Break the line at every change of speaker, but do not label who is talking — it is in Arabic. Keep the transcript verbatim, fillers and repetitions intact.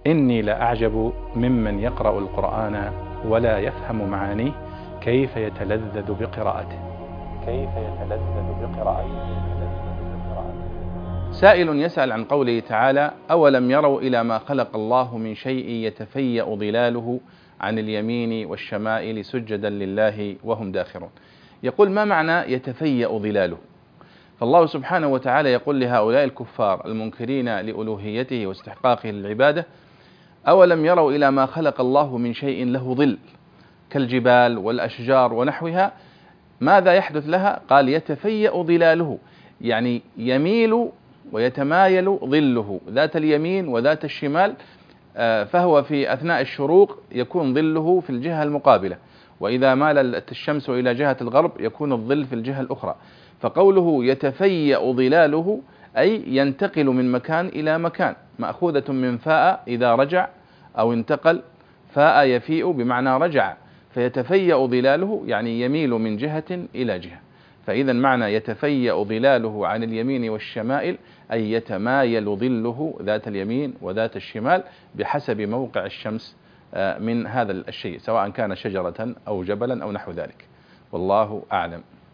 إني لأعجب ممن يقرأ القرآن ولا يفهم معانيه كيف يتلذذ بقراءته كيف يتلذذ بقراءته سائل يسأل عن قوله تعالى: أولم يروا إلى ما خلق الله من شيء يتفيأ ظلاله عن اليمين والشمائل سجدا لله وهم داخرون. يقول: ما معنى يتفيأ ظلاله؟ فالله سبحانه وتعالى يقول لهؤلاء الكفار المنكرين لألوهيته واستحقاقه للعبادة: أولم يروا إلى ما خلق الله من شيء له ظل كالجبال والأشجار ونحوها، ماذا يحدث لها؟ قال: يتفيأ ظلاله، يعني يميل ويتمايل ظله ذات اليمين وذات الشمال، فهو في أثناء الشروق يكون ظله في الجهة المقابلة، وإذا مالت الشمس إلى جهة الغرب يكون الظل في الجهة الأخرى. فقوله يتفيأ ظلاله أي ينتقل من مكان إلى مكان، مأخوذة من فاء إذا رجع أو انتقل، فاء يفيء بمعنى رجع، فيتفيأ ظلاله يعني يميل من جهة إلى جهة. فإذا معنى يتفيأ ظلاله عن اليمين والشمائل أي يتمايل ظله ذات اليمين وذات الشمال بحسب موقع الشمس من هذا الشيء، سواء كان شجرة أو جبلا أو نحو ذلك، والله أعلم.